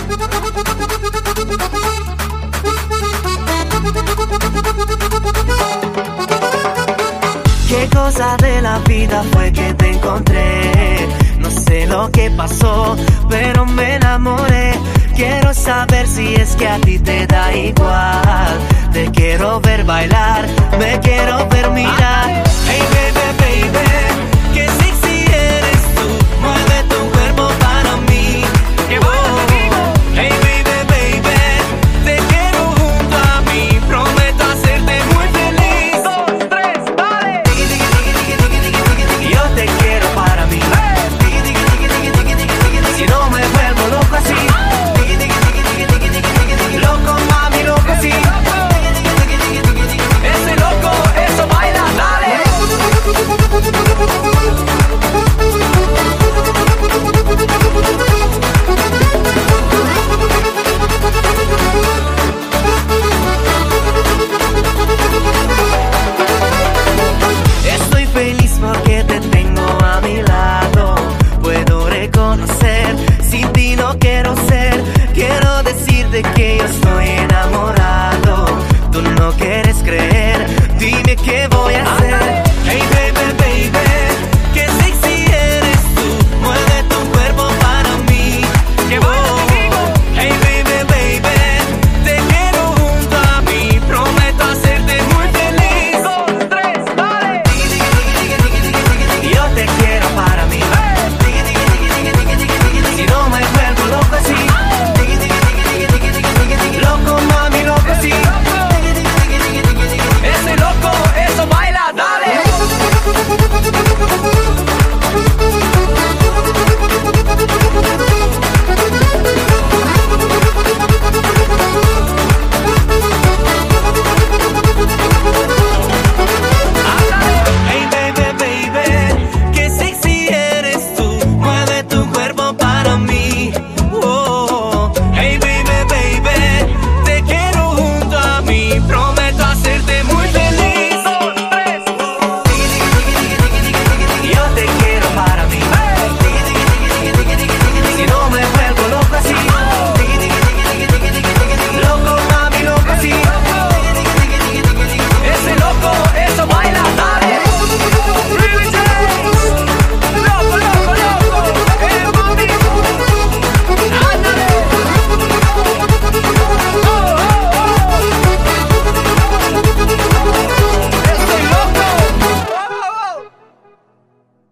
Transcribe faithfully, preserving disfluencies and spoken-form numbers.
¿Qué cosa de la vida fue que te encontré? No sé lo que pasó, pero me enamoré. Quiero saber si es que a ti te da igual. Te quiero ver bailar, me quiero ver mirar.